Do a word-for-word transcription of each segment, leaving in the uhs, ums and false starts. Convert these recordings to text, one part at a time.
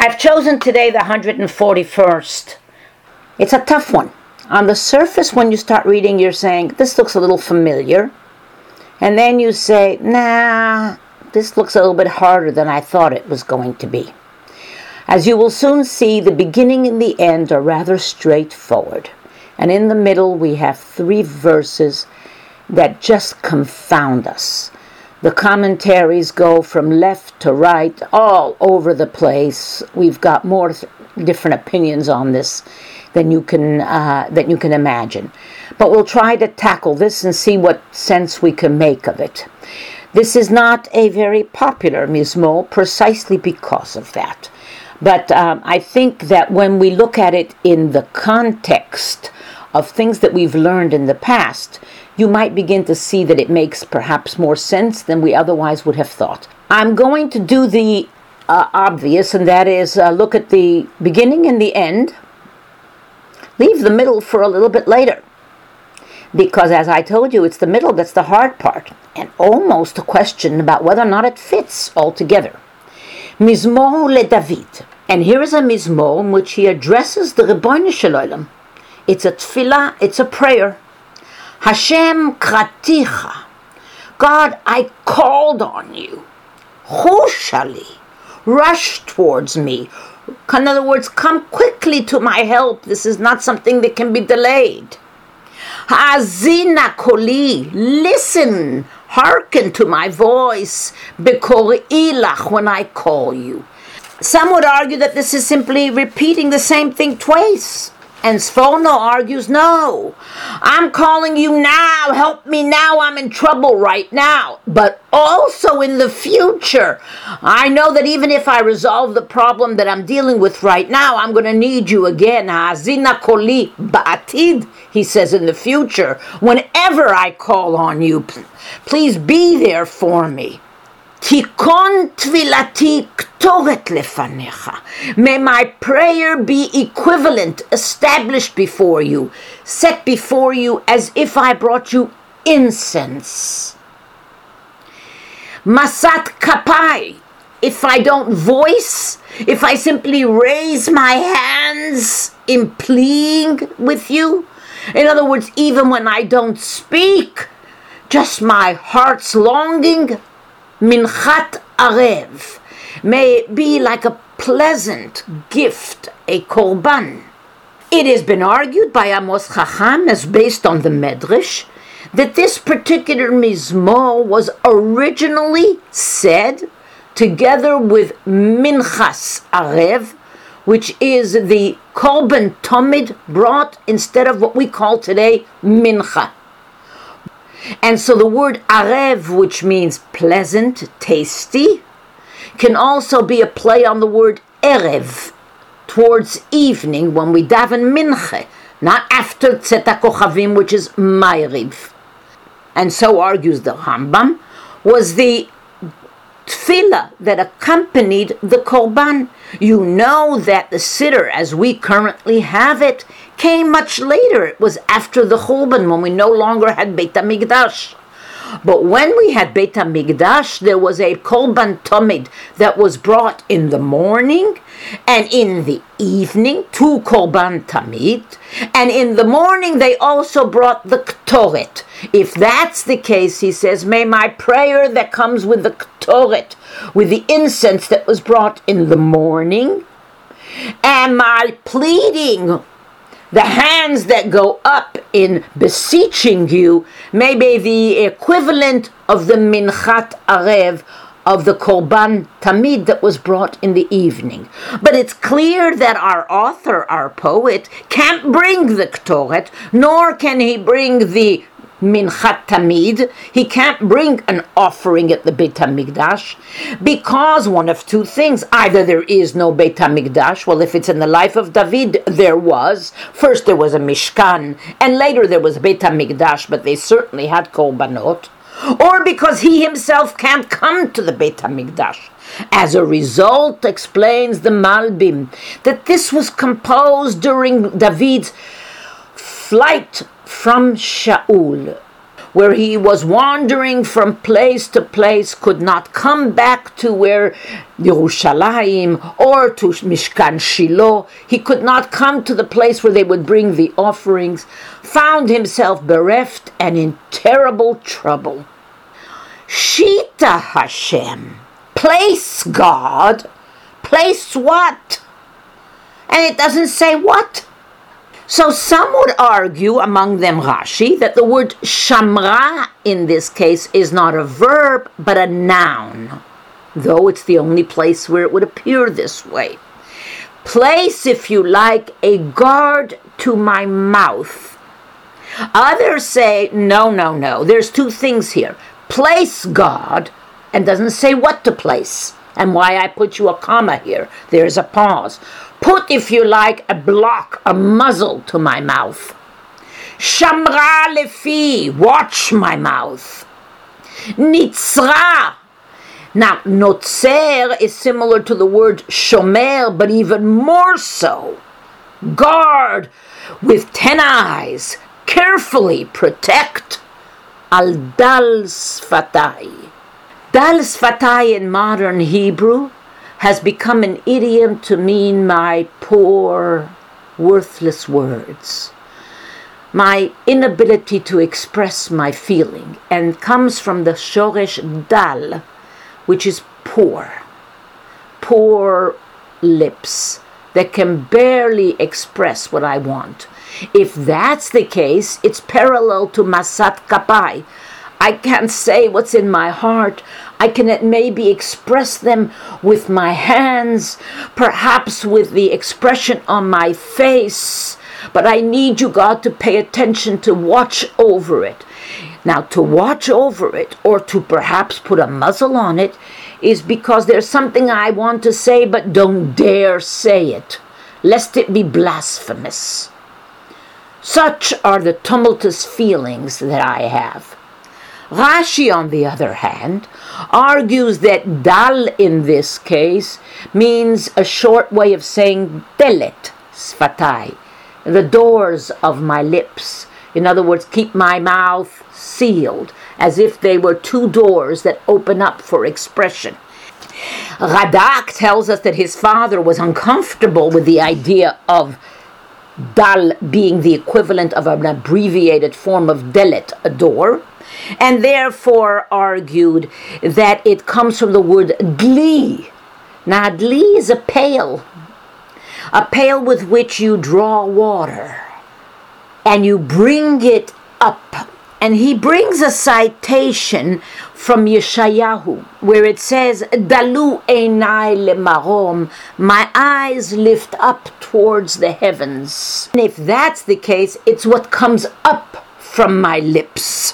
I've chosen today the one hundred forty-first. It's a tough one. On the surface, when you start reading, you're saying, this looks a little familiar. And then you say, nah, this looks a little bit harder than I thought it was going to be. As you will soon see, the beginning and the end are rather straightforward. And in the middle, we have three verses that just confound us. The commentaries go from left to right, all over the place. We've got more th- different opinions on this than you can uh, that you can imagine. But we'll try to tackle this and see what sense we can make of it. This is not a very popular mizmor precisely because of that. But um, I think that when we look at it in the context of things that we've learned in the past, you might begin to see that it makes perhaps more sense than we otherwise would have thought. I'm going to do the uh, obvious, and that is uh, look at the beginning and the end. Leave the middle for a little bit later. Because as I told you, it's the middle that's the hard part, and almost a question about whether or not it fits altogether. Mizmor le David. And here is a mizmor in which he addresses the Ribono Shel Olam. It's a tefillah, it's a prayer. Hashem kraticha. God, I called on you. Hushali. Rush towards me. In other words, come quickly to my help. This is not something that can be delayed. Ha'azina koli. Listen. Hearken to my voice. Bekor'ilach, when I call you. Some would argue that this is simply repeating the same thing twice. And Sforno argues, no, I'm calling you now, help me now, I'm in trouble right now. But also in the future, I know that even if I resolve the problem that I'm dealing with right now, I'm going to need you again. Ha'azina koli ba'atid, he says in the future, whenever I call on you, please be there for me. Tikon tvilati ktoret lefanecha. May my prayer be equivalent, established before you, set before you as if I brought you incense. Masat kapai. If I don't voice, if I simply raise my hands in pleading with you, in other words, even when I don't speak, just my heart's longing, Minchat Arev, may it be like a pleasant gift, a korban. It has been argued by Amos Chacham, as based on the Medrash, that this particular mizmor was originally said together with Minchas Arev, which is the korban tomid brought instead of what we call today mincha. And so the word arev, which means pleasant, tasty, can also be a play on the word erev, towards evening when we daven minche, not after Tzet HaKochavim, which is ma'ariv. And so argues the Rambam, was the tefillah that accompanied the korban. You know that the siddur, as we currently have it, came much later. It was after the Churban, when we no longer had Beit HaMikdash. But when we had Beit HaMikdash, there was a korban tomid that was brought in the morning and in the evening, two korban tamid, and in the morning they also brought the ktoret. If that's the case, he says, may my prayer that comes with the ktoret, with the incense that was brought in the morning, and my pleading, the hands that go up in beseeching you, may be the equivalent of the minchat arev, of the korban tamid that was brought in the evening. But it's clear that our author, our poet, can't bring the ktoret, nor can he bring the minchat tamid. He can't bring an offering at the Beit HaMikdash, because one of two things: either there is no Beit HaMikdash. Well, if it's in the life of David, there was. First there was a Mishkan, and later there was Beit HaMikdash, but they certainly had korbanot. Or because he himself can't come to the Beit HaMikdash. As a result, explains the Malbim, that this was composed during David's flight from Shaul, where he was wandering from place to place, could not come back to where Yerushalayim or to Mishkan Shiloh. He could not come to the place where they would bring the offerings, found himself bereft and in terrible trouble. Shita Hashem, place God, place what? And it doesn't say what. So some would argue, among them Rashi, that the word shamra in this case is not a verb, but a noun, though it's the only place where it would appear this way. Place, if you like, a guard to my mouth. Others say, no, no, no, there's two things here. Place God, and doesn't say what to place, and why I put you a comma here. There's a pause. Put, if you like, a block, a muzzle to my mouth. Shamra lefi, watch my mouth. Nitzra. Now, notzer is similar to the word shomer, but even more so. Guard with ten eyes, carefully protect. Al dal sfatai. Dal sfatai in modern Hebrew has become an idiom to mean my poor, worthless words, my inability to express my feeling, and comes from the shoresh dal, which is poor, poor lips that can barely express what I want. If that's the case, it's parallel to masat kapai. I can't say what's in my heart. I can maybe express them with my hands, perhaps with the expression on my face, but I need you, God, to pay attention, to watch over it. Now, to watch over it, or to perhaps put a muzzle on it, is because there's something I want to say but don't dare say it, lest it be blasphemous. Such are the tumultuous feelings that I have. Rashi, on the other hand, argues that dal in this case means a short way of saying delet, sfatai, the doors of my lips. In other words, keep my mouth sealed, as if they were two doors that open up for expression. Radak tells us that his father was uncomfortable with the idea of dal being the equivalent of an abbreviated form of delet, a door, and therefore argued that it comes from the word dli. Now, dli is a pail, a pail with which you draw water, and you bring it up. And he brings a citation from Yeshayahu, where it says, Dalu einai lemarom, my eyes lift up towards the heavens. And if that's the case, it's what comes up from my lips.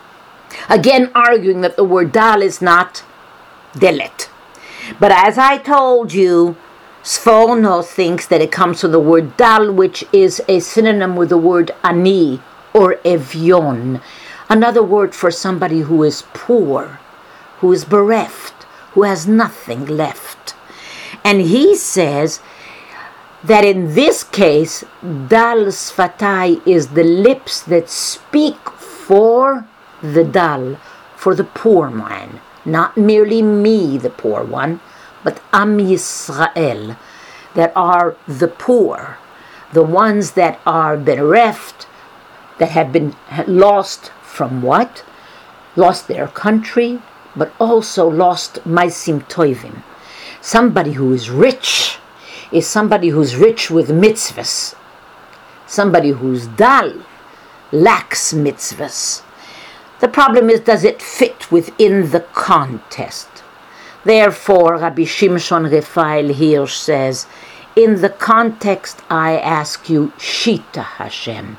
Again, arguing that the word dal is not delet. But as I told you, Sforno thinks that it comes from the word dal, which is a synonym with the word ani, or evyon, another word for somebody who is poor, who is bereft, who has nothing left. And he says that in this case, dal sfatai is the lips that speak for the dal, for the poor man, not merely me, the poor one, but Am Yisrael, that are the poor, the ones that are bereft, that have been lost from what? Lost their country, but also lost Maisim Toivim. Somebody who is rich is somebody who's rich with mitzvahs. Somebody who's dal lacks mitzvahs. The problem is, does it fit within the context? Therefore, Rabbi Shimshon Raphael Hirsch says, in the context I ask you, Shita Hashem.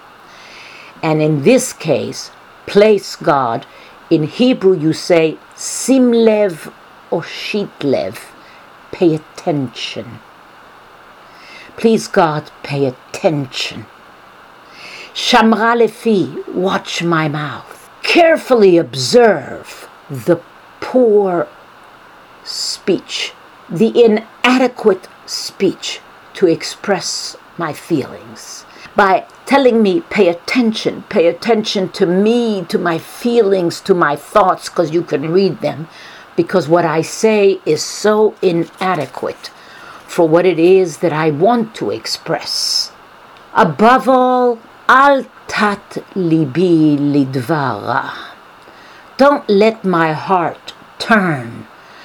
And in this case, place God. In Hebrew you say, sim lev or shit lev. Pay attention. Please God, pay attention. Shamra lefi, watch my mouth. Carefully observe the poor speech, the inadequate speech to express my feelings. by telling me, pay attention, pay attention to me, to my feelings, to my thoughts, because you can read them, because what I say is so inadequate for what it is that I want to express. Above all, al tat libi lidvara. Don't let my heart turn,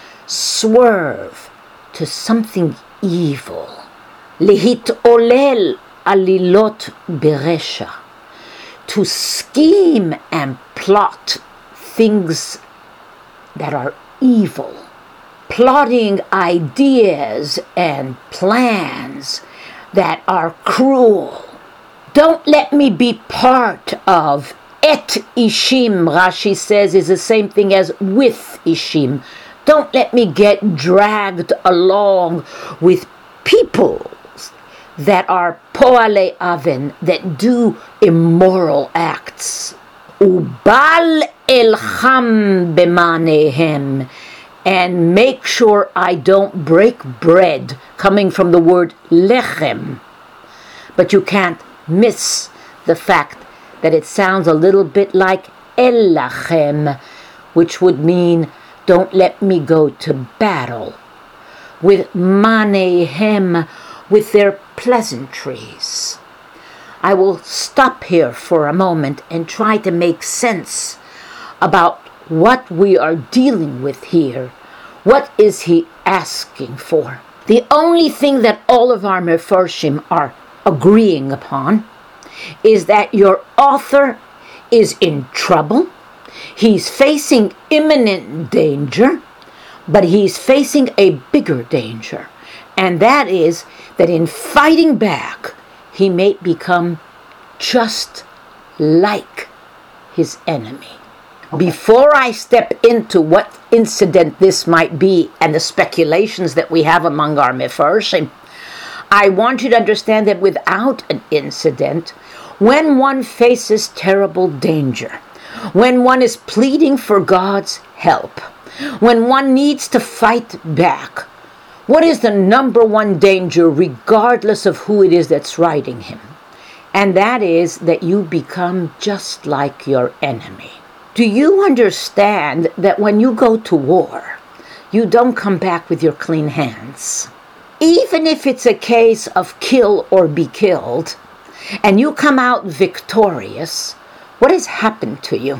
swerve to something evil. Lihit olel alilot beresha. To scheme and plot things that are evil. Plotting ideas and plans that are cruel. Don't let me be part of et ishim, Rashi says, is the same thing as with ishim. Don't let me get dragged along with people that are poale aven, that do immoral acts. Ubal elcham bemanehem. And make sure I don't break bread, coming from the word lechem. But you can't miss the fact that it sounds a little bit like elachem, which would mean don't let me go to battle. With manehem, with their pleasantries. I will stop here for a moment and try to make sense about what we are dealing with here. What is he asking for? The only thing that all of our mefarshim are agreeing upon is that your author is in trouble. He's facing imminent danger, but he's facing a bigger danger. And that is that in fighting back, he may become just like his enemy. Before I step into what incident this might be and the speculations that we have among our mefarshim, I want you to understand that without an incident, when one faces terrible danger, when one is pleading for God's help, when one needs to fight back, what is the number one danger regardless of who it is that's writing him? And that is that you become just like your enemy. Do you understand that when you go to war, you don't come back with your clean hands? Even if it's a case of kill or be killed, and you come out victorious, what has happened to you?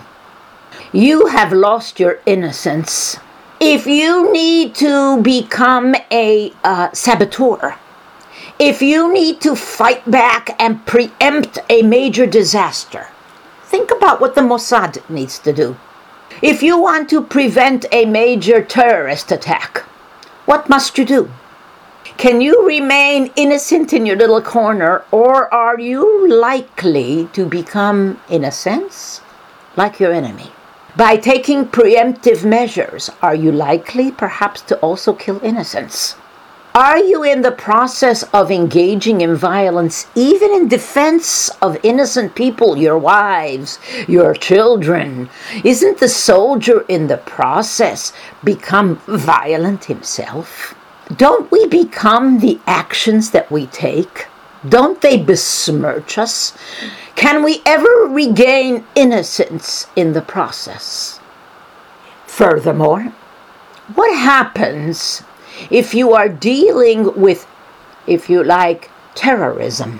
You have lost your innocence. If you need to become a uh, saboteur, if you need to fight back and preempt a major disaster, think about what the Mossad needs to do. If you want to prevent a major terrorist attack, what must you do? Can you remain innocent in your little corner, or are you likely to become, in a sense, like your enemy? By taking preemptive measures, are you likely perhaps to also kill innocents? Are you in the process of engaging in violence, even in defense of innocent people, your wives, your children? Isn't the soldier in the process become violent himself? Don't we become the actions that we take? Don't they besmirch us? Can we ever regain innocence in the process? Furthermore, what happens if you are dealing with, if you like, terrorism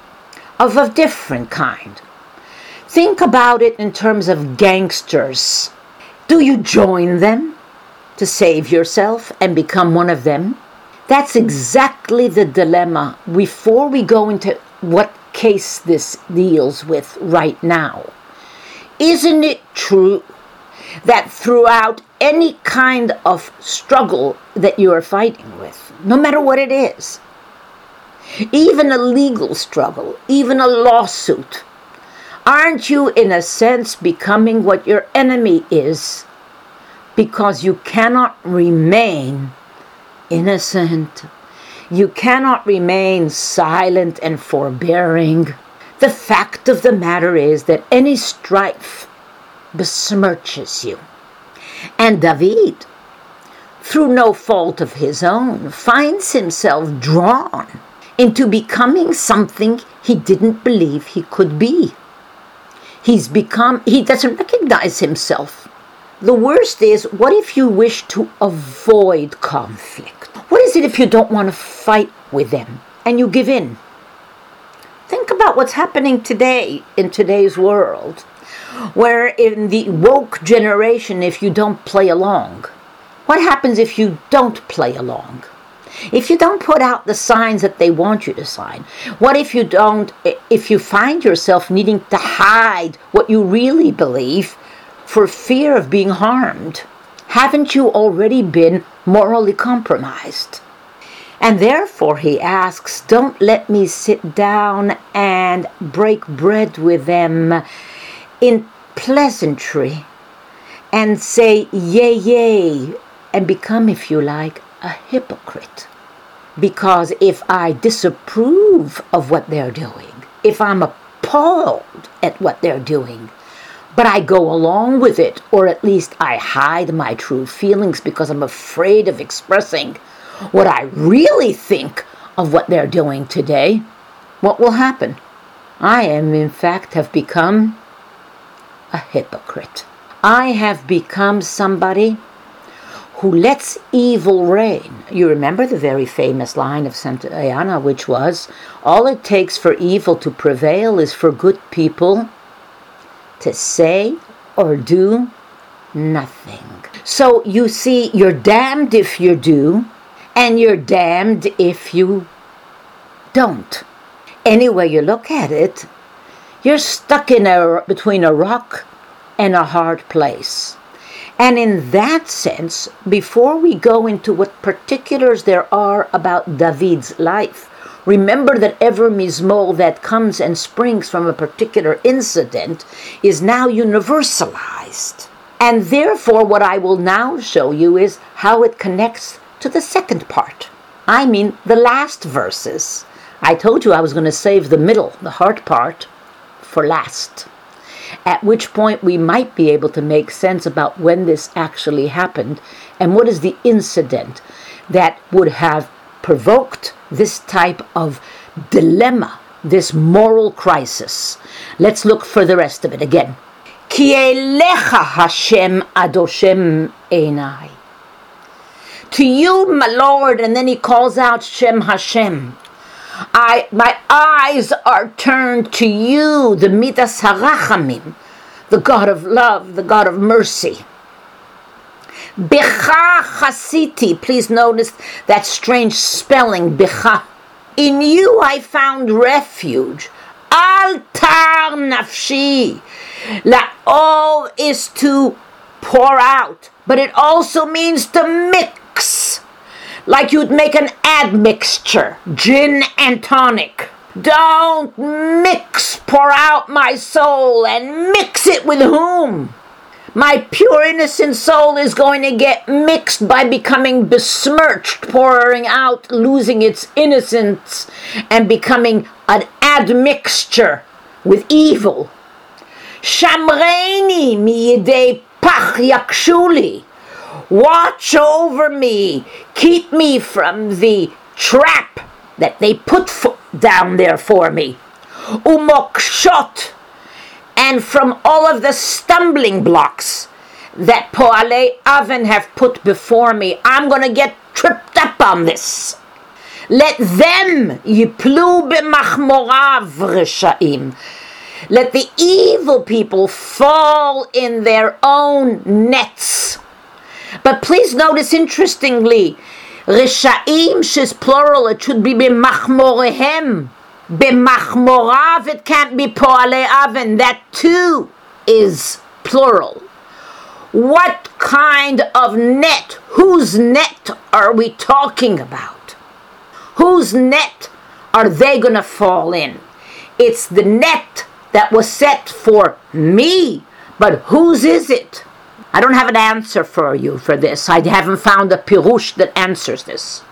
of a different kind? Think about it in terms of gangsters. Do you join them to save yourself and become one of them? That's exactly the dilemma before we go into what case this deals with right now. Isn't it true that throughout any kind of struggle that you are fighting with, no matter what it is, even a legal struggle, even a lawsuit, aren't you in a sense becoming what your enemy is, because you cannot remain innocent? You cannot remain silent and forbearing. The fact of the matter is that any strife besmirches you. And David, through no fault of his own, finds himself drawn into becoming something he didn't believe he could be. He's become, he doesn't recognize himself. The worst is, what if you wish to avoid conflict? What is it if you don't want to fight with them and you give in? Think about what's happening today in today's world, where in the woke generation, if you don't play along, what happens if you don't play along? If you don't put out the signs that they want you to sign? What if you don't, if you find yourself needing to hide what you really believe for fear of being harmed? Haven't you already been morally compromised? And therefore, he asks, don't let me sit down and break bread with them in pleasantry and say yay, yay, and become, if you like, a hypocrite. Because if I disapprove of what they're doing, if I'm appalled at what they're doing, but I go along with it, or at least I hide my true feelings because I'm afraid of expressing what I really think of what they're doing today, what will happen? I am, in fact, have become a hypocrite. I have become somebody who lets evil reign. You remember the very famous line of Santayana, which was, all it takes for evil to prevail is for good people to say or do nothing. So you see, you're damned if you do, and you're damned if you don't. Any way you look at it, you're stuck in a between a rock and a hard place. And in that sense, before we go into what particulars there are about David's life, remember that every mizmor that comes and springs from a particular incident is now universalized. And therefore, what I will now show you is how it connects to the second part. I mean, the last verses. I told you I was going to save the middle, the heart part, for last. At which point we might be able to make sense about when this actually happened and what is the incident that would have provoked this type of dilemma, this moral crisis. Let's look for the rest of it again. Ki elecha Hashem adoshem einai. To you, my Lord, and then he calls out Shem Hashem. I, my eyes are turned to you, the Midas HaRachamim, the God of love, the God of mercy. Becha chasiti, please notice that strange spelling, becha. In you I found refuge. Al tar nafshi. La'ol is to pour out, but it also means to mix. Like you'd make an admixture, gin and tonic. Don't mix, pour out my soul, and mix it with whom? My pure innocent soul is going to get mixed by becoming besmirched, pouring out, losing its innocence, and becoming an admixture with evil. Shamreini mi yedei pach yakshuli. Watch over me, keep me from the trap that they put fo- down there for me. Umokshot, and from all of the stumbling blocks that Poalei Aven have put before me. I'm going to get tripped up on this. Let them yiplu b'machmorav reshaim. Let the evil people fall in their own nets. But please notice, interestingly, Rishaim, she's plural, it should be b'machmorehem. B'machmorav, it can't be po'alei aven. That too is plural. What kind of net, whose net are we talking about? Whose net are they going to fall in? It's the net that was set for me, but whose is it? I don't have an answer for you for this. I haven't found a pirush that answers this.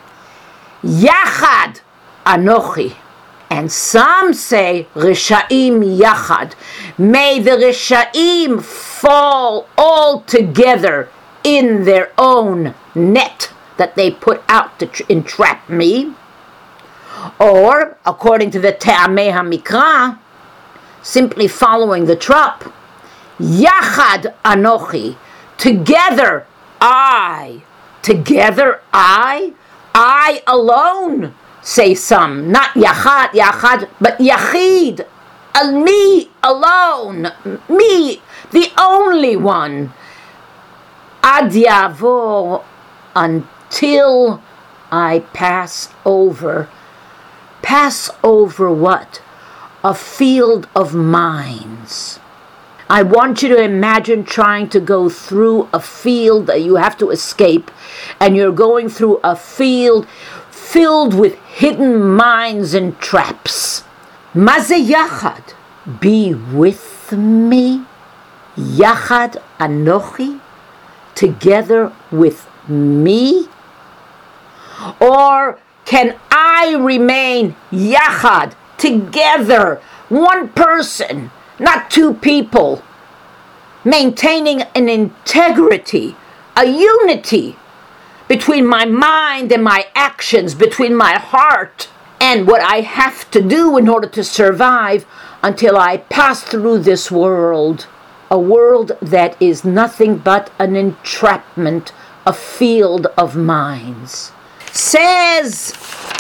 Yachad anochi. And some say Rishaim yachad. May the Rishaim fall all together in their own net that they put out to entrap me. Or, according to the Te'amei HaMikra, simply following the trop, Yachad Anochi, together I, together I, I alone, say some, not Yachad, Yachad, but Yachid, me alone, me, the only one, Ad Yavor, until I pass over. Pass over what? A field of mines. I want you to imagine trying to go through a field that you have to escape, and you're going through a field filled with hidden mines and traps. Maze Yachad, be with me. Yachad Anochi, together with me. Or can I remain Yachad, together, one person, not two people, maintaining an integrity, a unity between my mind and my actions, between my heart and what I have to do in order to survive until I pass through this world, a world that is nothing but an entrapment, a field of mines. Says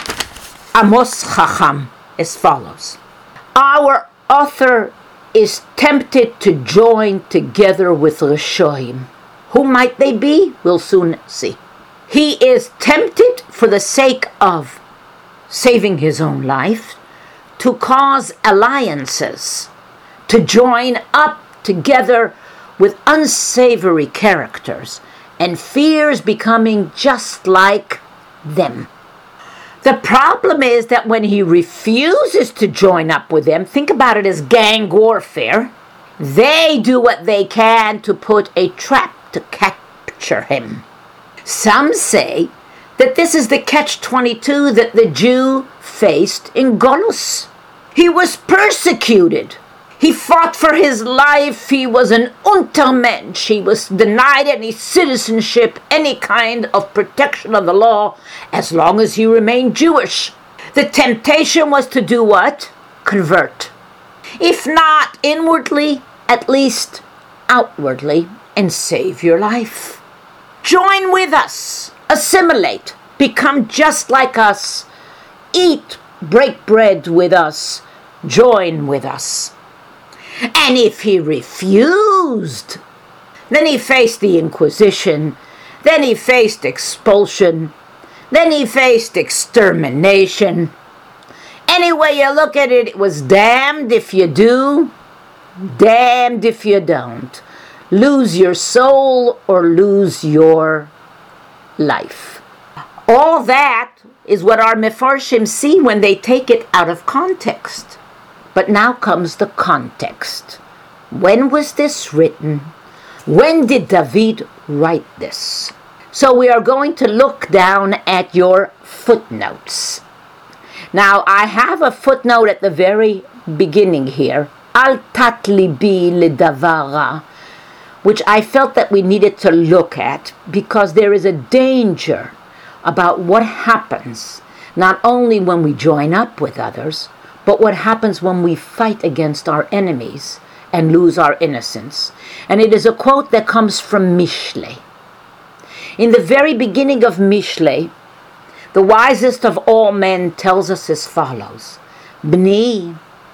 Amos Chacham as follows: our author is tempted to join together with Rishoim. Who might they be? We'll soon see. He is tempted for the sake of saving his own life to cause alliances, to join up together with unsavory characters, and fears becoming just like them. The problem is that when he refuses to join up with them, think about it as gang warfare, they do what they can to put a trap to capture him. Some say that this is the catch twenty-two that the Jew faced in Golus. He was persecuted. He fought for his life. He was an Untermensch. He was denied any citizenship, any kind of protection of the law, as long as he remained Jewish. The temptation was to do what? Convert. If not inwardly, at least outwardly, and save your life. Join with us. Assimilate. Become just like us. Eat, break bread with us. Join with us. And if he refused, then he faced the Inquisition, then he faced expulsion, then he faced extermination. Any way you look at it, it was damned if you do, damned if you don't. Lose your soul or lose your life. All that is what our Mefarshim see when they take it out of context. But now comes the context. When was this written? When did David write this? So we are going to look down at your footnotes. Now, I have a footnote at the very beginning here, Al tat libi ledavara, which I felt that we needed to look at because there is a danger about what happens not only when we join up with others, but what happens when we fight against our enemies and lose our innocence. And it is a quote that comes from Mishlei. In the very beginning of Mishlei, the wisest of all men tells us as follows: Bni,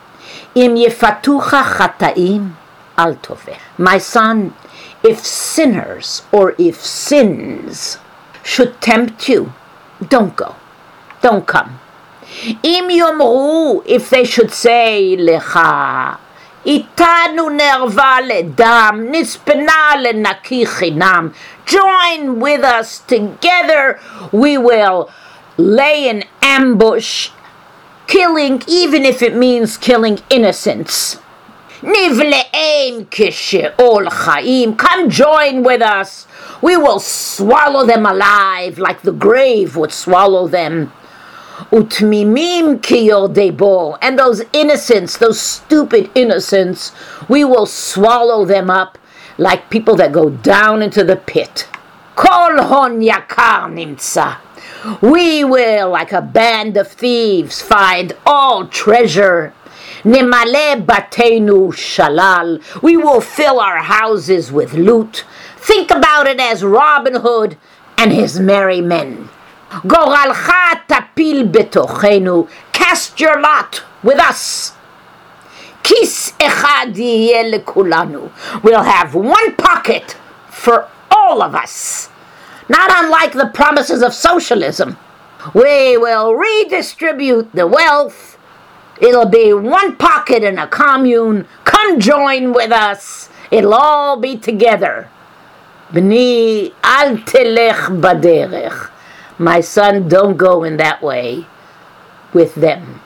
im yefatucha chataim al toveh. My son, if sinners or if sins should tempt you, don't go. Don't come. Im yomru, if they should say lecha, itanu nerva ledam, nispena lenaki chinam, join with us together, we will lay an ambush, killing, even if it means killing innocents. Nivle'em kishe'ol chaim, come join with us, we will swallow them alive like the grave would swallow them. Utmimim kiyodebo, and those innocents, those stupid innocents, we will swallow them up like people that go down into the pit. Kol hon yakar nimtza, We will, like a band of thieves, find all treasure. Nimale batenu shalal. We will fill our houses with loot. Think about it as Robin Hood and his merry men. Goralcha tapil betochenu. Cast your lot with us. Kis echad yeh lekulanu. We'll have one pocket for all of us. Not unlike the promises of socialism. We will redistribute the wealth. It'll be one pocket in a commune. Come join with us. It'll all be together. Bni al telech baderech. My son, don't go in that way with them.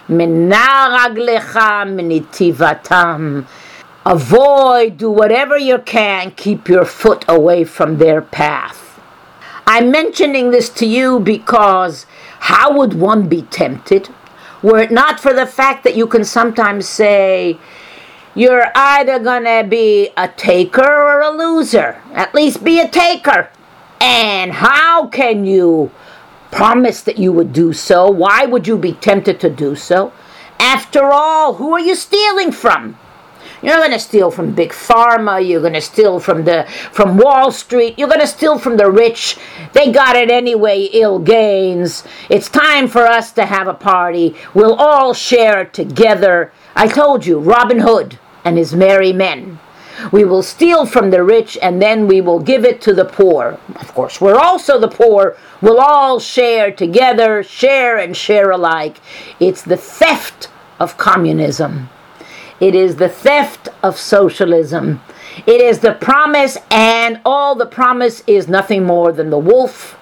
Avoid, do whatever you can, keep your foot away from their path. I'm mentioning this to you because how would one be tempted? Were it not for the fact that you can sometimes say, you're either going to be a taker or a loser. At least be a taker. And how can you promise that you would do so? Why would you be tempted to do so? After all, who are you stealing from? You're going to steal from Big Pharma. You're going to steal from the from Wall Street. You're going to steal from the rich. They got it anyway, ill gains. It's time for us to have a party. We'll all share together. I told you, Robin Hood and his merry men. We will steal from the rich and then we will give it to the poor. Of course, we're also the poor. We'll all share together, share and share alike. It's the theft of communism. It is the theft of socialism. It is the promise, and all the promise is nothing more than the wolf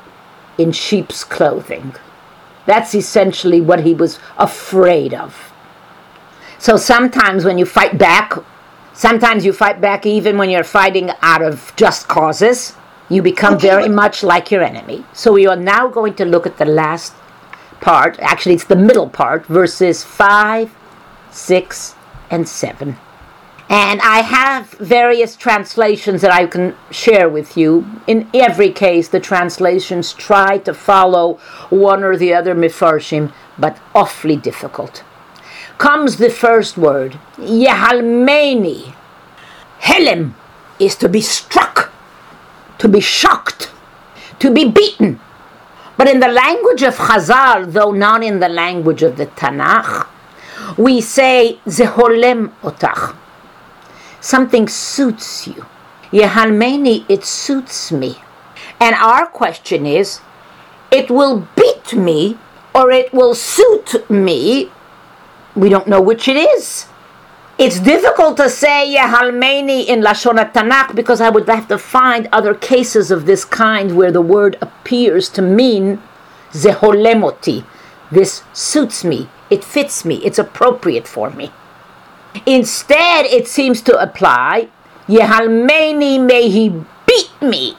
in sheep's clothing. That's essentially what he was afraid of. So sometimes when you fight back, sometimes you fight back even when you're fighting out of just causes, you become okay, very but- much like your enemy. So we are now going to look at the last part. Actually, it's the middle part, verses five, six, and seven. And I have various translations that I can share with you. In every case, the translations try to follow one or the other Mefarshim, but awfully difficult. Comes the first word, Yehalmeni. Helem is to be struck, to be shocked, to be beaten. But in the language of Chazal, though not in the language of the Tanakh, we say, Zeholem otach. Something suits you. Yehalmeni, it suits me. And our question is, it will beat me or it will suit me. We don't know which it is. It's difficult to say Yehalmeni in Lashon Tanakh because I would have to find other cases of this kind where the word appears to mean Zeholemoti. This suits me. It fits me. It's appropriate for me. Instead, it seems to apply, Yehalmeni, may he beat me.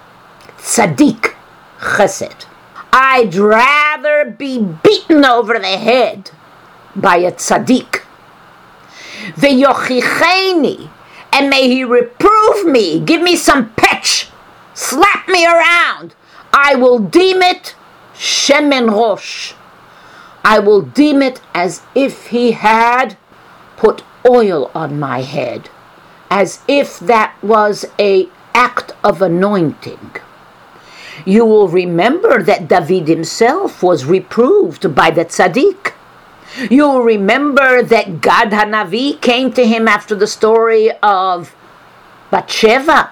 Tzaddik, chesed. I'd rather be beaten over the head by a tzaddik. Veyochicheni, and may he reprove me, give me some pitch, slap me around. I will deem it shemen rosh. I will deem it as if he had put oil on my head, as if that was an act of anointing. You will remember that David himself was reproved by the tzaddik. You will remember that Gad Hanavi came to him after the story of Bathsheba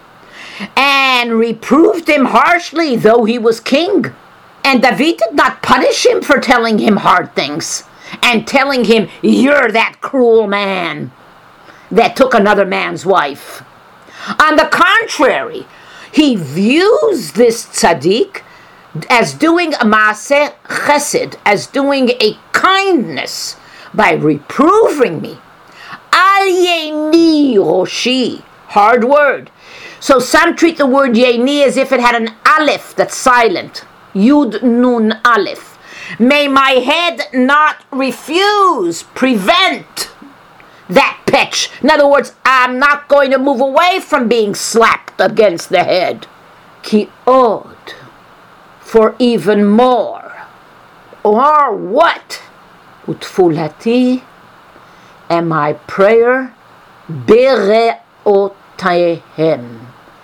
and reproved him harshly, though he was king. And David did not punish him for telling him hard things and telling him, you're that cruel man that took another man's wife. On the contrary, he views this tzaddik as doing a maaseh chesed, as doing a kindness by reproving me. Al yeni roshi, hard word. So some treat the word yeni as if it had an aleph that's silent. Yud Nun Aleph. May my head not refuse, prevent that pitch. In other words, I'm not going to move away from being slapped against the head. Ki od, for even more. Or what? Utfulati, and my prayer, bereotehem.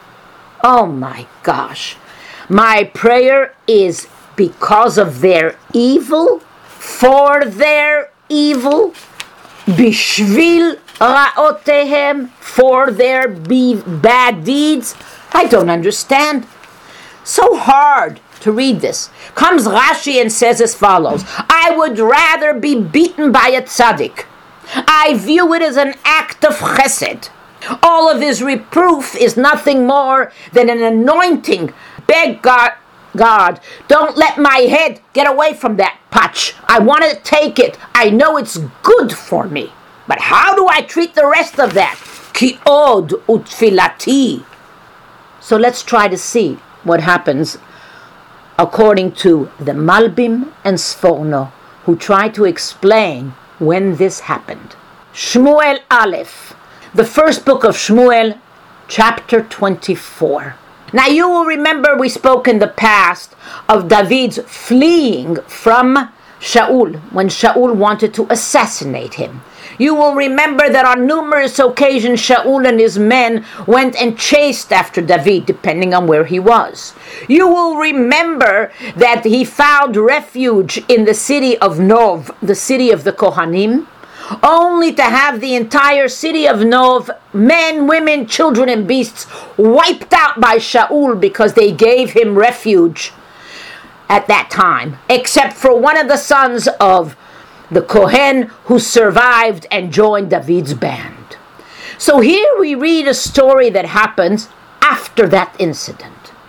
Oh my gosh. My prayer is because of their evil, for their evil, bishvil raotehem, for their be- bad deeds. I don't understand. So hard to read this. Comes Rashi and says as follows: I would rather be beaten by a tzaddik. I view it as an act of chesed. All of his reproof is nothing more than an anointing. Beg God, God, don't let my head get away from that patch. I want to take it. I know it's good for me. But how do I treat the rest of that? Ki od utfilati. So let's try to see what happens according to the Malbim and Sforno, who try to explain when this happened. Shmuel Aleph, the first book of Shmuel, chapter twenty-four. Now you will remember we spoke in the past of David's fleeing from Shaul when Shaul wanted to assassinate him. You will remember that on numerous occasions Shaul and his men went and chased after David, depending on where he was. You will remember that he found refuge in the city of Nov, the city of the Kohanim, only to have the entire city of Nov, men, women, children, and beasts, wiped out by Shaul because they gave him refuge at that time, except for one of the sons of the Kohen who survived and joined David's band. So here we read a story that happens after that incident.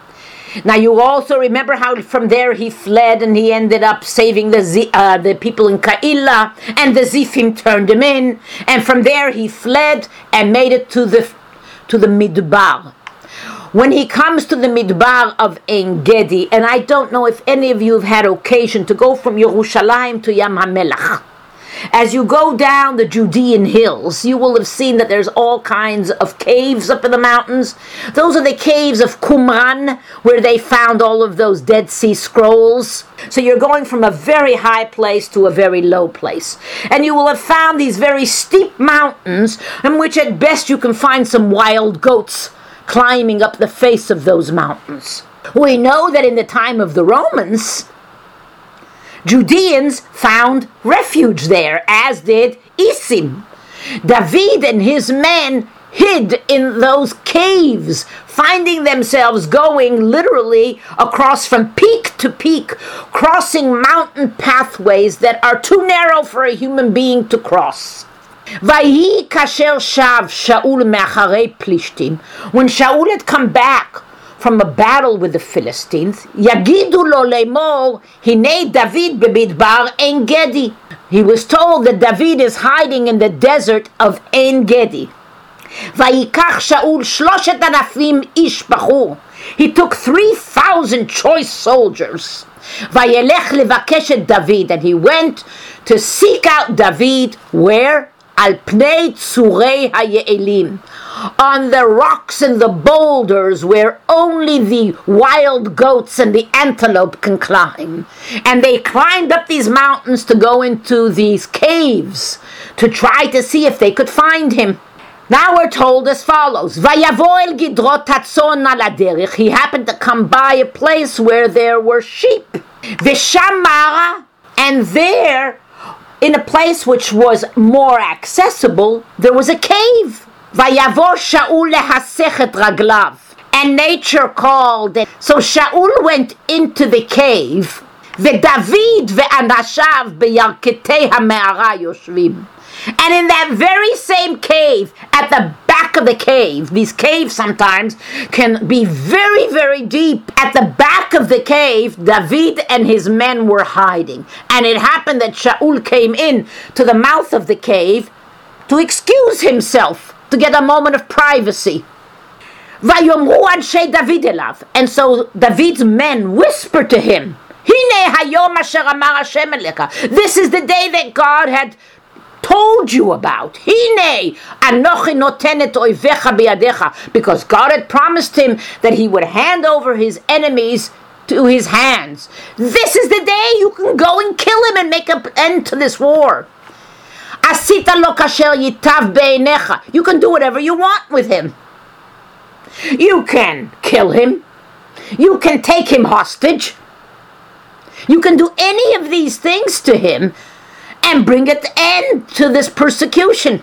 Now you also remember how from there he fled and he ended up saving the Z, uh, the people in Keilah, and the Zifim turned him in, and from there he fled and made it to the to the Midbar. When he comes to the Midbar of Ein Gedi, and I don't know if any of you have had occasion to go from Yerushalayim to Yam HaMelech. As you go down the Judean hills, you will have seen that there's all kinds of caves up in the mountains. Those are the caves of Qumran, where they found all of those Dead Sea Scrolls. So you're going from a very high place to a very low place. And you will have found these very steep mountains, in which at best you can find some wild goats climbing up the face of those mountains. We know that in the time of the Romans, Judeans found refuge there, as did Isim. David and his men hid in those caves, finding themselves going literally across from peak to peak, crossing mountain pathways that are too narrow for a human being to cross. Vayhi kasher shav Shaul me'acharei Plishtim. When Shaul had come back from a battle with the Philistines, Yagidu lo leimor, hinei David bemidbar Ein Gedi. He was told that David is hiding in the desert of Ein Gedi. Vayikach Shaul shloshet alafim ish bachur. He took three thousand choice soldiers. Vayelech levakesh et David, and he went to seek out David where? Al pnei tzurei haye'elim, on the rocks and the boulders where only the wild goats and the antelope can climb. And they climbed up these mountains to go into these caves to try to see if they could find him. Now we're told as follows: Vayavo el gidrot hatzon al haderech. He happened to come by a place where there were sheep. V'shamara, and there, in a place which was more accessible, there was a cave. Vayavo Shaul lehasech et raglav, and nature called it. So Shaul went into the cave. V'David ve'anashav beyarketei ha'me'ara yoshvim. And in that very same cave, at the back of the cave, these caves sometimes can be very, very deep. At the back of the cave, David and his men were hiding. And it happened that Shaul came in to the mouth of the cave to excuse himself, to get a moment of privacy. Vayomru anshe David elav. And so David's men whispered to him, Hine hayom asher amar Hashem elecha. This is the day that God had told you about. Hine anochi notenet oivecha biyadecha, because God had promised him that he would hand over his enemies to his hands. This is the day you can go and kill him and make an end to this war. Asita lo kasher yitav beinecha. You can do whatever you want with him. You can kill him. You can take him hostage. You can do any of these things to him and bring an end to this persecution.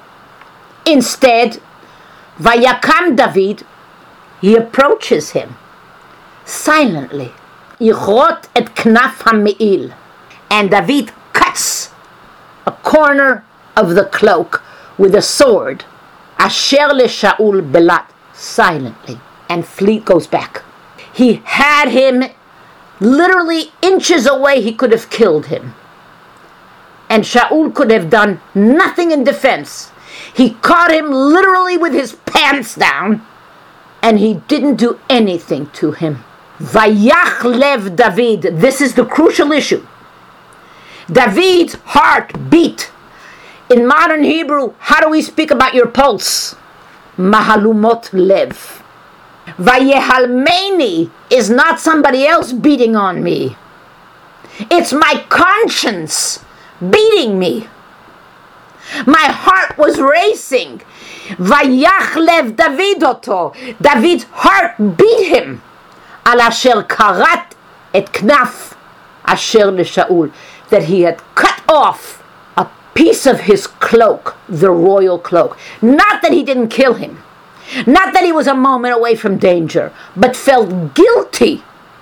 Instead, Vayakam David, he approaches him silently. Yichrot et knaf ha'me'il. And David cuts a corner of the cloak with a sword. Asher le Shaul belat. Silently. And fleet goes back. He had him literally inches away. He could have killed him. And Shaul could have done nothing in defense. He caught him literally with his pants down, and he didn't do anything to him. Vayach lev David. This is the crucial issue. David's heart beat. In modern Hebrew, how do we speak about your pulse? Mahalumot lev. Vayehalmeni is not somebody else beating on me. It's my conscience beating me. My heart was racing. Vayach lev David oto. David's heart beat him. Al asher karat et knaf asher le Shaul. That he had cut off a piece of his cloak, the royal cloak. Not that he didn't kill him. Not that he was a moment away from danger, but felt guilty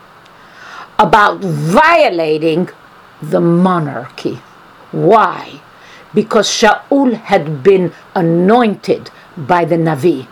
about violating the monarchy. Why? Because Shaul had been anointed by the Navi.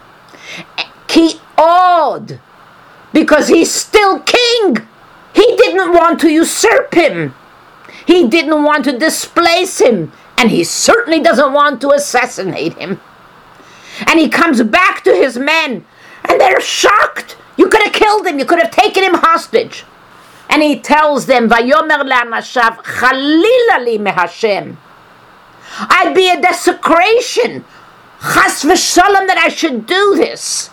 Ki od, because he's still king. He didn't want to usurp him. He didn't want to displace him. And he certainly doesn't want to assassinate him. And he comes back to his men, and they're shocked. You could have killed him. You could have taken him hostage. And he tells them, Vayomer le'anashav, Chalila li mehashem. I'd be a desecration, chas v'shalom, that I should do this.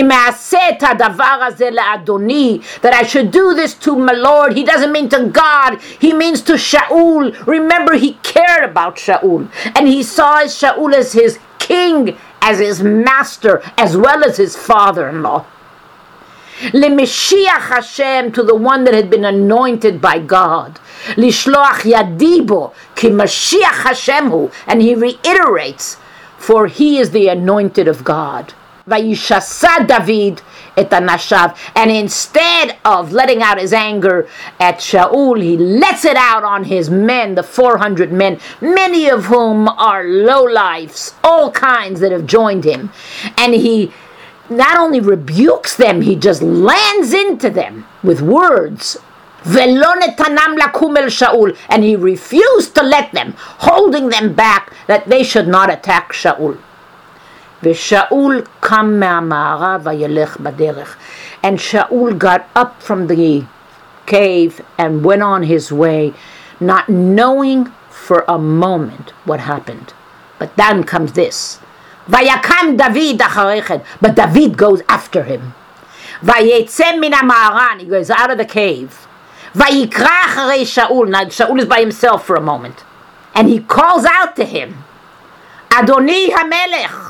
That I should do this to my Lord. He doesn't mean to God. He means to Shaul. Remember, he cared about Shaul. And he saw Shaul as his king, as his master, as well as his father-in-law. LeMashiach Hashem, to the one that had been anointed by God. Lishloach Yadibo, ki Mashiach Hashemhu. And he reiterates, for he is the anointed of God. Vayishasa David et anashav. And instead of letting out his anger at Shaul, he lets it out on his men, the four hundred men, many of whom are lowlifes, all kinds that have joined him. And he not only rebukes them, he just lands into them with words. Velo netanam lakum el Shaul. And he refused to let them, holding them back, that they should not attack Shaul. V'Shaul kam me'ama'arav vayelech baderech. And Shaul got up from the cave and went on his way, not knowing for a moment what happened. But then comes this. Vayakam David achareched. But David goes after him. Vayetze min ha'ma'aran. He goes out of the cave. Vayikra acharei Shaul. Now Shaul is by himself for a moment. And he calls out to him, Adoni HaMelech.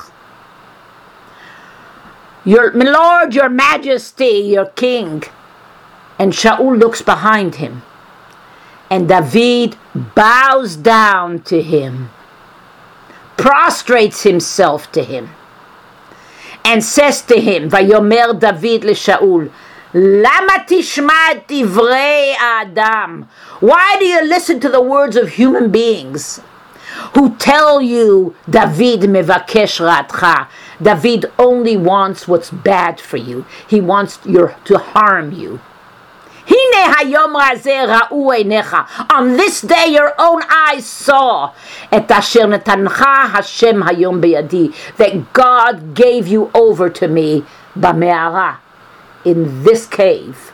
Your my Lord, your Majesty, your King. And Shaul looks behind him. And David bows down to him, prostrates himself to him, and says to him, Vayomer David le Shaul, Lama tishma divrei Adam. Why do you listen to the words of human beings who tell you, David mevakesh ratcha? David only wants what's bad for you. He wants your, to harm you. On this day your own eyes saw that God gave you over to me b'me'ara, in this cave.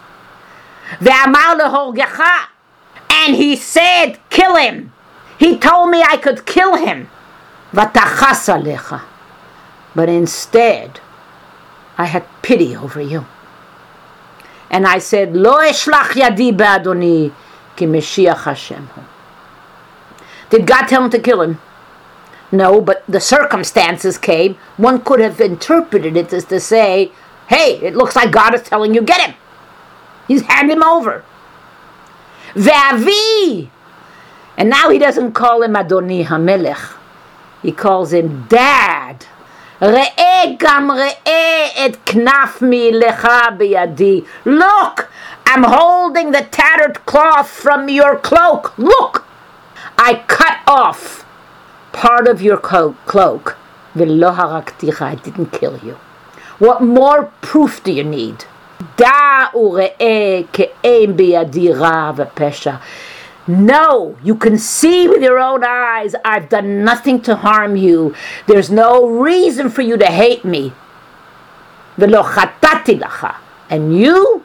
And he said, kill him. He told me I could kill him. But instead, I had pity over you. And I said, Lo eshlach yadi ba'adoni ki Mashiach Hashem hu. Did God tell him to kill him? No, but the circumstances came. One could have interpreted it as to say, hey, it looks like God is telling you, get him. He's hand him over. Ve'avi. And now he doesn't call him Adoni HaMelech. He calls him Dad. Re'eh gam re'eh et knaf mi'lecha biyadi. Look, I'm holding the tattered cloth from your cloak. Look, I cut off part of your cloak. V'lo harakticha, I didn't kill you. What more proof do you need? Da ure'eh ke'em biyadi ra v'pesha. No, you can see with your own eyes, I've done nothing to harm you. There's no reason for you to hate me. V'lo chatati lacha. And you,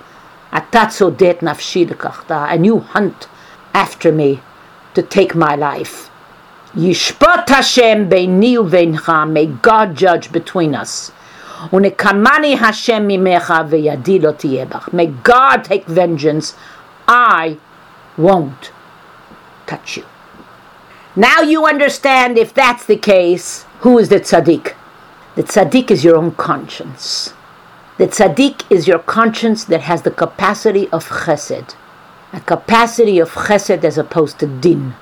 ata tzodet nafshi lekachta, and you hunt after me to take my life. Yishpot Hashem beini uveincha, may God judge between us. Unekamani Hashem mimecha veyadi lo tiyeh bach. May God take vengeance. I won't touch you. Now you understand, if that's the case, who is the tzaddik? The tzaddik is your own conscience. The tzaddik is your conscience that has the capacity of chesed. A capacity of chesed as opposed to din.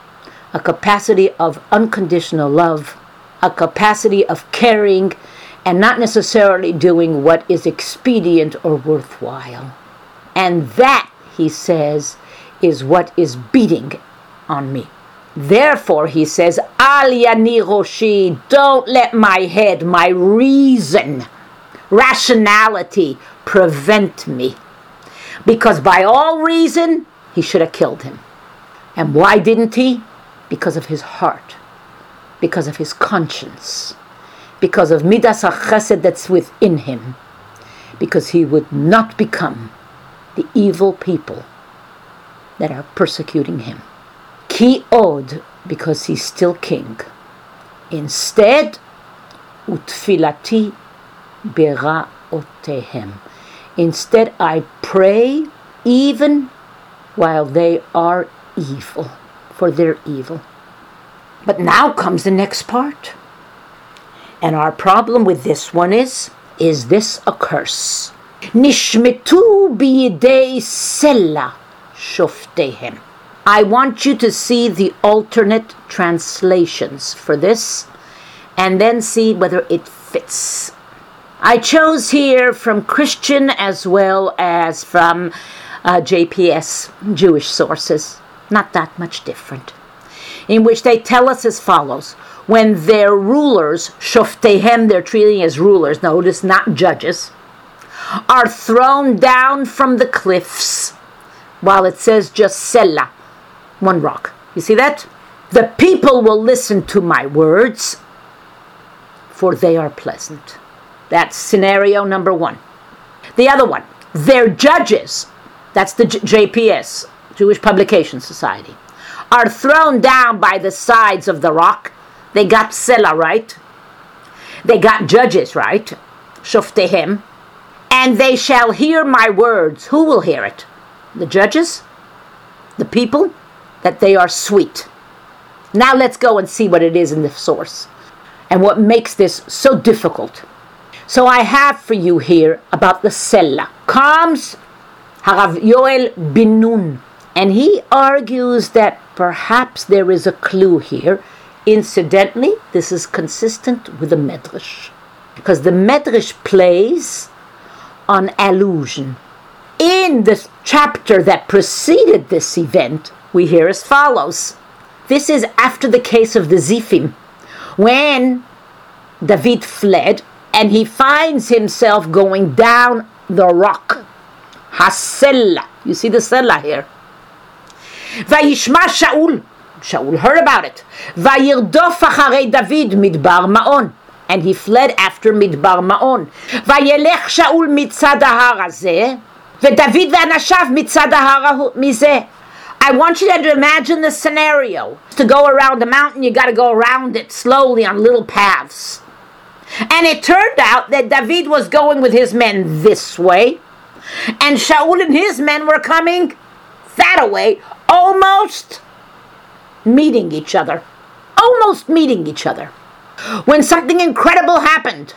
A capacity of unconditional love. A capacity of caring and not necessarily doing what is expedient or worthwhile. And that, he says, is what is beating on me. Therefore, he says, Al yani roshi, don't let my head, my reason, rationality prevent me. Because by all reason, he should have killed him. And why didn't he? Because of his heart, because of his conscience, because of midas hachesed that's within him, because he would not become the evil people that are persecuting him. Ki od, because he's still king. Instead, utfilati bera'otehem. Instead, I pray even while they are evil, for their evil. But now comes the next part. And our problem with this one is, is this a curse? Nishmetu biyidei sela shoftehem. I want you to see the alternate translations for this and then see whether it fits. I chose here from Christian as well as from uh, J P S, Jewish sources. Not that much different. In which they tell us as follows. When their rulers, shoftehem, they're treating as rulers, notice not judges, are thrown down from the cliffs, while it says just sela, one rock. You see that? The people will listen to my words, for they are pleasant. That's scenario number one. The other one, their judges, that's the J- JPS, Jewish Publication Society, are thrown down by the sides of the rock. They got sela right. They got judges right. Shoftehem. And they shall hear my words. Who will hear it? The judges? The people? That they are sweet. Now let's go and see what it is in the source. And what makes this so difficult. So I have for you here about the sela. Comes Harav Yoel bin Nun. And he argues that perhaps there is a clue here. Incidentally, this is consistent with the Medrash. Because the Medrash plays on allusion. In the chapter that preceded this event, we hear as follows. This is after the case of the Zifim, when David fled and he finds himself going down the rock. Hasella. You see the Sela here. Vayishma Shaul. Shaul heard about it. Vayirdof acharei David midbar Maon. And he fled after midbar Maon. Vayelech Shaul mitzad ahar hazeh. Vedavid ve'anashav mitzad ahar mizeh. I want you to imagine the scenario. To go around the mountain, you got to go around it slowly on little paths. And it turned out that David was going with his men this way, And Shaul and his men were coming that away, almost meeting each other. Almost meeting each other. When something incredible happened.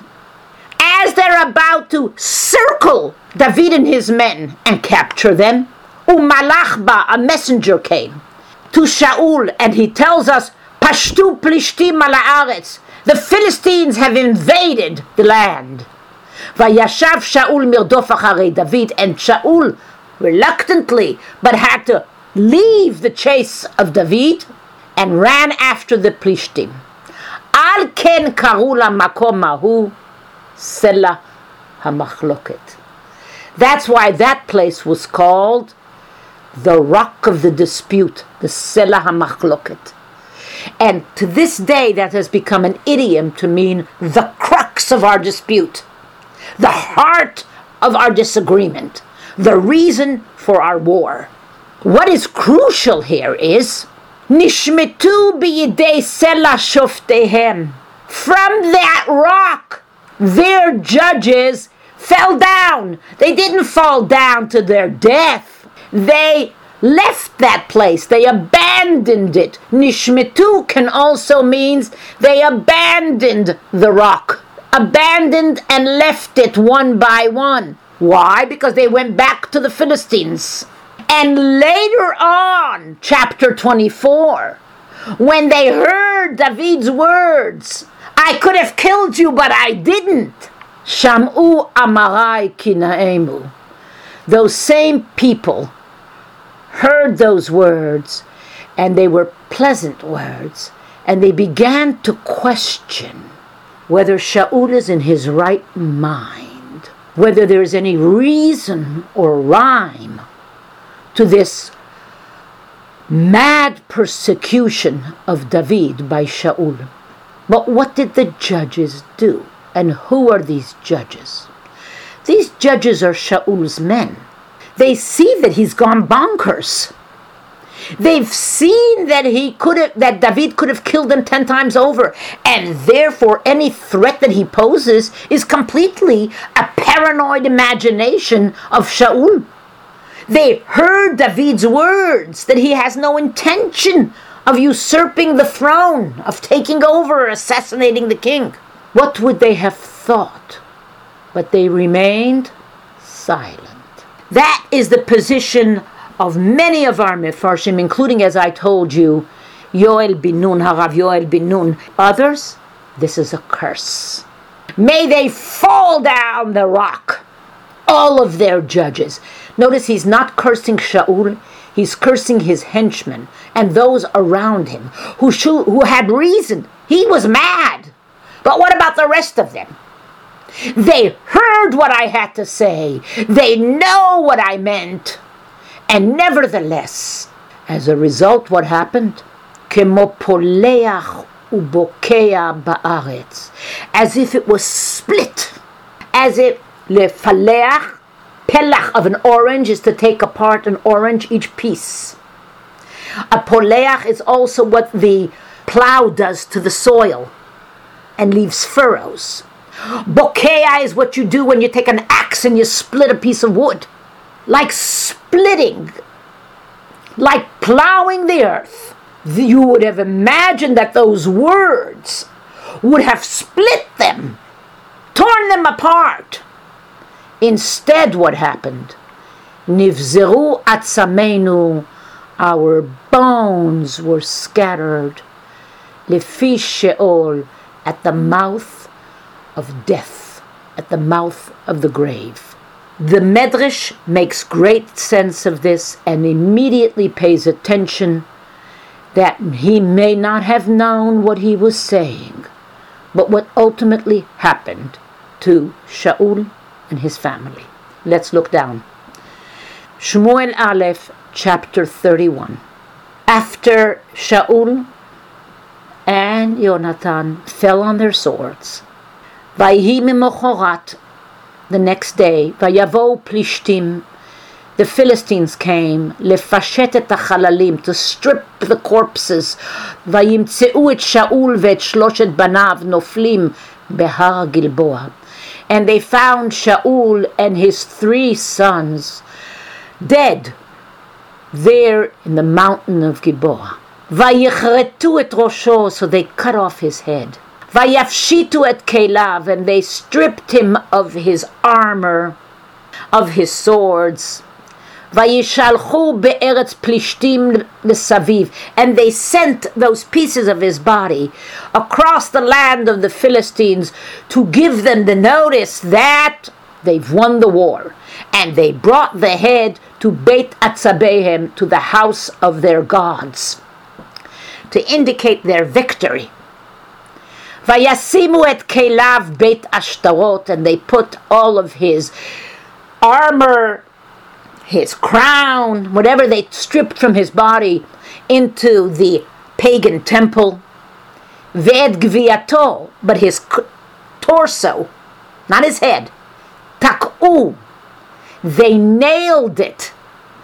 As they're about to circle David and his men and capture them, Umalach ba, a messenger came to Shaul, and he tells us, Pashtu plishtim ala haaretz, the Philistines have invaded the land. Vayashav Shaul mirdof acharei David, and Shaul reluctantly, but had to leave the chase of David and ran after the Plishtim. Al ken karu lamakom mahu Sela HaMachloket. That's why that place was called the Rock of the Dispute, the Sela HaMachloket. And to this day, that has become an idiom to mean the crux of our dispute, the heart of our disagreement, the reason for our war. What is crucial here is Nishmetu b'yidei Sela Shoftehem. From that rock, their judges fell down. They didn't fall down to their death. They left that place. They abandoned it. Nishmetu can also means they abandoned the rock. Abandoned and left it one by one. Why? Because they went back to the Philistines. And later on, chapter twenty-four, when they heard David's words, I could have killed you, but I didn't. Sham'u amarai kinaemu. Those same people heard those words, and they were pleasant words, and they began to question whether Shaul is in his right mind, whether there is any reason or rhyme to this mad persecution of David by Shaul. But what did the judges do? And who are these judges? These judges are Shaul's men. They see that he's gone bonkers. They've seen that he could have, that David could have killed him ten times over, and therefore any threat that he poses is completely a paranoid imagination of Shaul. They heard David's words that he has no intention of usurping the throne, of taking over or assassinating the king. What would they have thought? But they remained silent. That is the position of many of our Mefarshim, including, as I told you, Yoel bin Nun, Harav Yoel bin Nun. Others, this is a curse. May they fall down the rock, all of their judges. Notice he's not cursing Shaul, he's cursing his henchmen and those around him who should, who had reason. He was mad. But what about the rest of them? They heard what I had to say. They know what I meant. And nevertheless, as a result, what happened? Kemo poleach ubokea ba'aretz. As if it was split. As if lefaleach, pelach of an orange is to take apart an orange, each piece. A poleach is also what the plow does to the soil and leaves furrows. Bokea is what you do when you take an axe and you split a piece of wood. Like splitting, like plowing the earth. You would have imagined that those words would have split them, torn them apart. Instead, what happened? Nivzeru atzameinu, our bones were scattered. Lefi sheol, at the mouth of death, at the mouth of the grave. The Medrash makes great sense of this and immediately pays attention that he may not have known what he was saying, but what ultimately happened to Shaul and his family. Let's look down. Shmuel Aleph, chapter thirty-one. After Shaul and Yonatan fell on their swords, Vayhi mimochorat, the next day, Vayavo Plishtim, the Philistines came, lefashet et hachalalim, to strip the corpses, Vayimtzeu et Shaul ve'et shloshet banav noflim behar Gilboa, And they found Shaul and his three sons dead there in the mountain of Gilboa. Vayichretu et rosho, so they cut off his head. Vayafshitu et kelav, and they stripped him of his armor, of his swords. Vayishalchu be'eretz plishtim lesaviv, and they sent those pieces of his body across the land of the Philistines to give them the notice that they've won the war. And they brought the head to Beit Atzabehem, to the house of their gods, to indicate their victory. Vayasimu et kelav Beit Ashtarot, and they put all of his armor, his crown, whatever they stripped from his body, into the pagan temple. Ved gviato, but his torso, not his head, tak'u, they nailed it,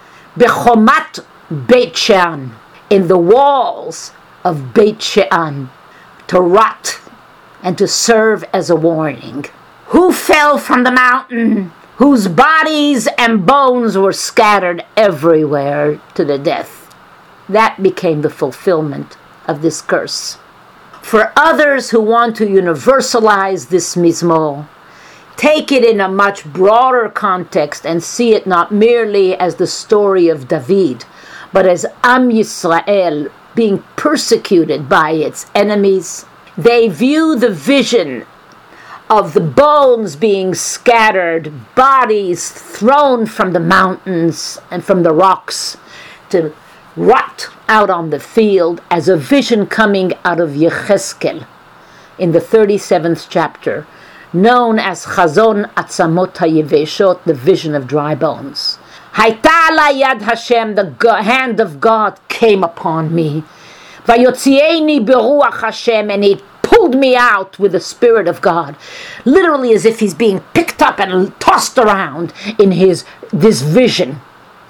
bechomat Beit Shean, in the walls of Beit Shean, to rot and to serve as a warning. Who fell from the mountain, whose bodies and bones were scattered everywhere to the death? That became the fulfillment of this curse. For others who want to universalize this mizmor, take it in a much broader context and see it not merely as the story of David, but as Am Yisrael being persecuted by its enemies. They view the vision of the bones being scattered, bodies thrown from the mountains and from the rocks to rot out on the field, as a vision coming out of Yecheskel in the thirty-seventh chapter, known as Chazon Atzamot HaYeveshot, the vision of dry bones. Hayta la yad Hashem, the hand of God came upon me. Vayotzieni beruach Hashem, and he pulled me out with the Spirit of God. Literally as if he's being picked up and tossed around in his this vision.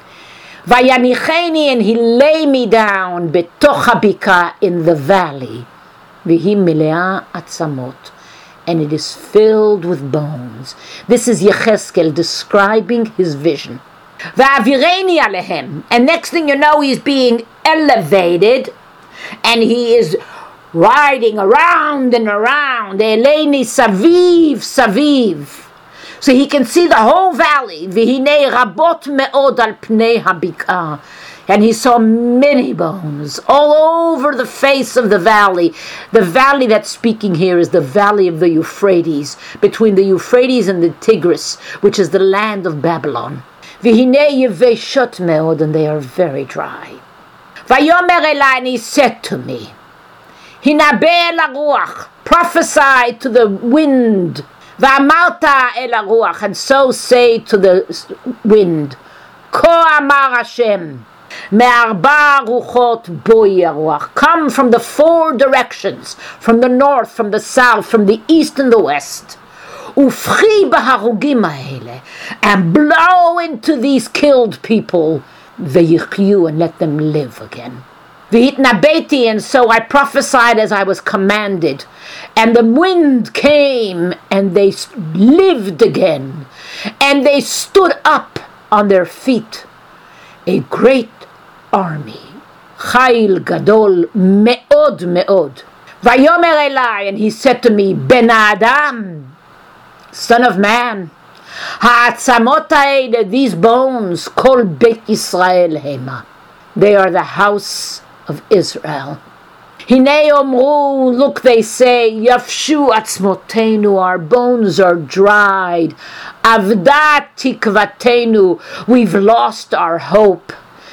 Vayanicheni, and he lay me down betoch habika, in the valley. Vihi milea atzamot, and it is filled with bones. This is Yecheskel describing his vision. Va'avireni alehem, and next thing you know, he's being elevated, and he is riding around and around. Eleni saviv saviv, so he can see the whole valley. V'hinei rabot me'od al pnei habika, and he saw many bones all over the face of the valley. The valley that's speaking here is the valley of the Euphrates, between the Euphrates and the Tigris, which is the land of Babylon. V'hinei yeveshot me'od, and they are very dry. Vayomer elai, and he said to me, Hinabe el haruach, prophesy to the wind. V'amarta el haruach, and so say to the wind, Ko amar Hashem, me'arba ruchot boi haruach, come from the four directions, from the north, from the south, from the east and the west. Ufchi b'harugim ha'ele, and blow into these killed people, ve'yichyu, and let them live again. V'hitnabeti, and so I prophesied as I was commanded, and the wind came, and they lived again, and they stood up on their feet, a great army, chayil gadol me'od me'od. Vayomer elai, and he said to me, Ben Adam, son of man, ha'atzamot ha'ele, these bones, kol Beit Yisrael hema, they are the house of Israel. Hinei omru, look, they say, Yafshu atzmotenu, our bones are dried. Avda tikvatenu, we've lost our hope.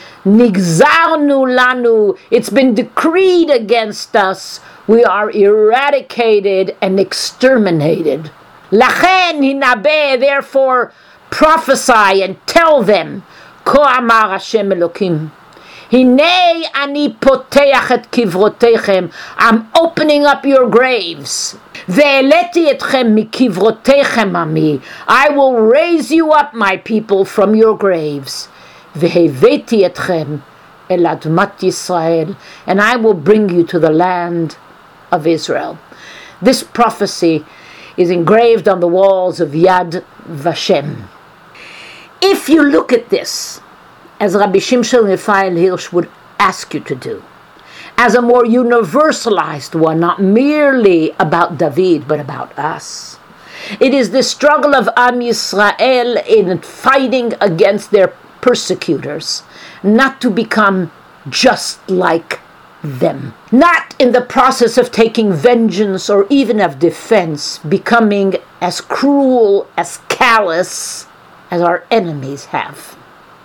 Nigzarnu lanu, it's been decreed against us. We are eradicated and exterminated. Lachen hinabe, therefore prophesy and tell them, Ko amar Hashem Elokim, Hinei ani poteach et kivrotechem, I'm opening up your graves. Ve'eleti etchem mikivrotechem ami, I will raise you up, my people, from your graves. Ve'heveti etchem el admat Yisrael, and I will bring you to the land of Israel. This prophecy is engraved on the walls of Yad Vashem. If you look at this, as Rabbi Shimshon Raphael Hirsch would ask you to do, as a more universalized one, not merely about David, but about us. It is the struggle of Am Yisrael in fighting against their persecutors, not to become just like them. Not in the process of taking vengeance or even of defense, becoming as cruel, as callous as our enemies have.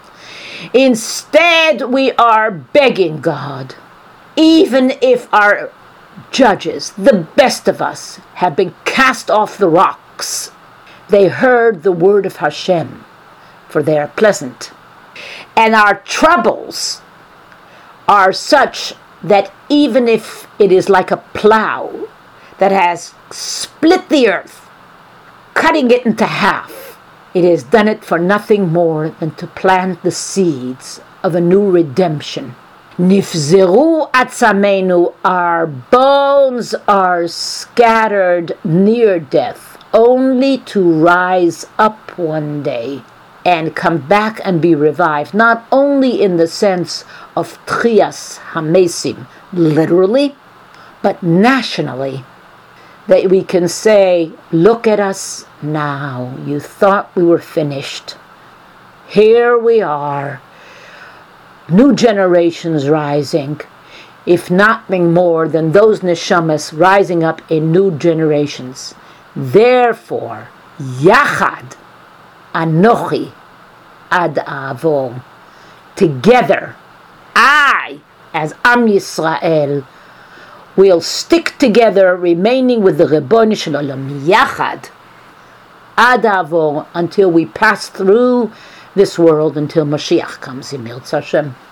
Instead, we are begging God, even if our judges, the best of us, have been cast off the rocks, they heard the word of Hashem, for they are pleasant. And our troubles are such that even if it is like a plow that has split the earth, cutting it into half, it has done it for nothing more than to plant the seeds of a new redemption. Nifzeru atzamenu, our bones are scattered near death, only to rise up one day and come back and be revived, not only in the sense of Tchias Hamesim, literally, but nationally, that we can say, look at us now, you thought we were finished. Here we are, new generations rising, if nothing more than those neshamas rising up in new generations. Therefore, Yachad Anochi Ad Avon, together, I, as Am Yisrael, will stick together, remaining with the Ribono Shel Olam, Yachad Ad Avon, until we pass through this world, until Mashiach comes in Mirz Hashem.